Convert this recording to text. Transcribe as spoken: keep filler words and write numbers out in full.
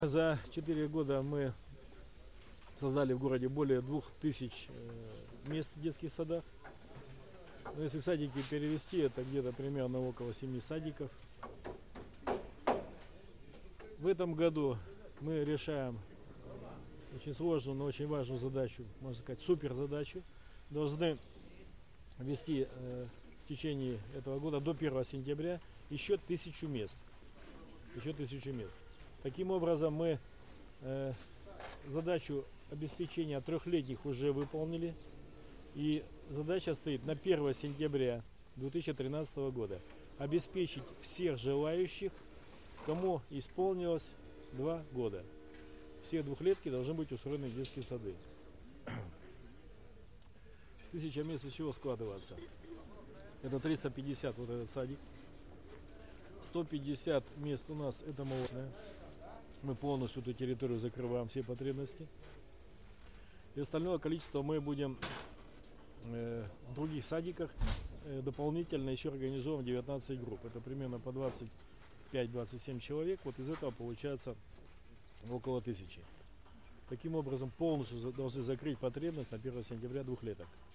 За четыре года мы создали в городе более двух тысяч мест в детских садах. Но если в садики перевести, это где-то примерно около семи садиков. В этом году мы решаем очень сложную, но очень важную задачу, можно сказать, супер задачу. Должны ввести э, в течение этого года до первого сентября еще тысячу мест. Еще тысячу мест. Таким образом, мы э, задачу обеспечения трехлетних уже выполнили. И задача стоит на первое сентября две тысячи тринадцатого года обеспечить всех желающих, кому исполнилось два года. Все двухлетки должны быть устроены в детские сады. Тысяча мест из чего складываться? Это триста пятьдесят вот этот садик. сто пятьдесят мест у нас это молодая. Мы полностью эту территорию закрываем, все потребности. И остальное количество мы будем э, в других садиках э, дополнительно еще организовываем девятнадцать групп. Это примерно по двадцать пять — двадцать семь человек. Вот из этого получается около тысячи. Таким образом полностью должны закрыть потребность на первое сентября двухлеток.